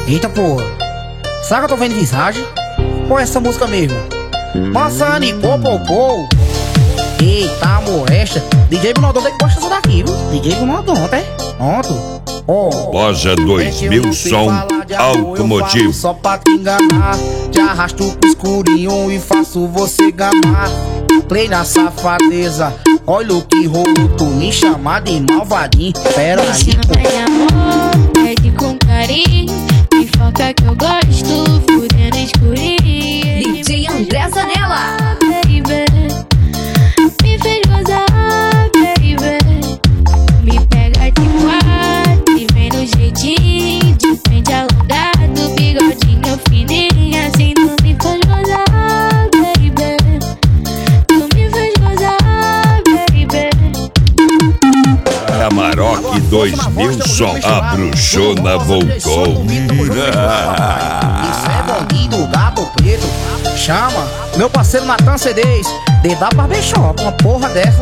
Eita porra, será que eu tô vendo visagem? Qual é essa música mesmo? Maçani, pô. Eita, molesta. DJ Bonodonta que gosta dessa daqui, viu? DJ Bonodonta, é? Pronto. Loja 2000 Som Automotivo. Só pra te enganar, te arrasto pro escurinho e faço você gamar. Play na safadeza, olha o que rolou, tu me chamar de malvadinho. Pera aí, amor, pede com carinho, me foca que eu gosto, fudendo escurinho. DJ André Zanella. Baby, me fez gozar, baby. Me pega de quatro e vem no jeitinho, de frente alongado, bigodinho fininho, assim tu me faz gozar, baby. Tu me fez gozar, baby. Amarok 2000 Som, a bruxona voltou. Isso é bandido, gato preto. Chama meu parceiro Natan CDs, DW Barbershop, uma porra dessa.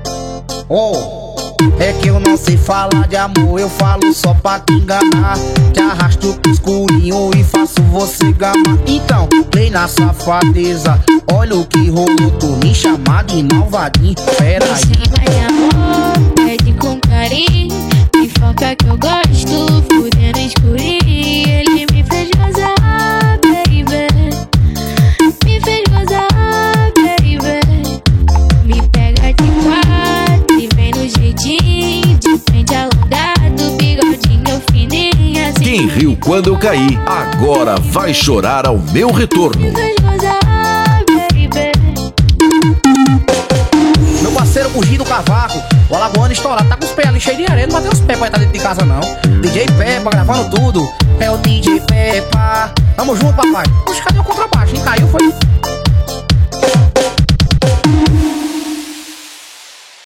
É que eu não sei falar de amor, eu falo só pra te enganar. Te arrasto pro escurinho e faço você gamar. Então, play na safadeza, olha o que rolou, tu me chamar de malvadinho. Pera aí. Chama amor, pede com carinho, me foca que eu gosto, fudendo escurinho. Ele me fez gozar, baby. Me fez gozar, baby. Me pega de quatro e vem no jeitinho, de frente alongado, bigodinho fininho, assim. Quem riu quando eu caí, agora vai chorar ao meu retorno. Me fez gozar, baby. Meu parceiro Bugi do Cavaco, o alagoano estourado, tá com os pés ali cheios de areia, não bateu os pés pra entrar dentro de casa não. DJ Peppa gravando tudo, é o DJ Peppa. Tamo junto, papai. Poxa, cadê o contrabaixo, hein? Caiu, foi?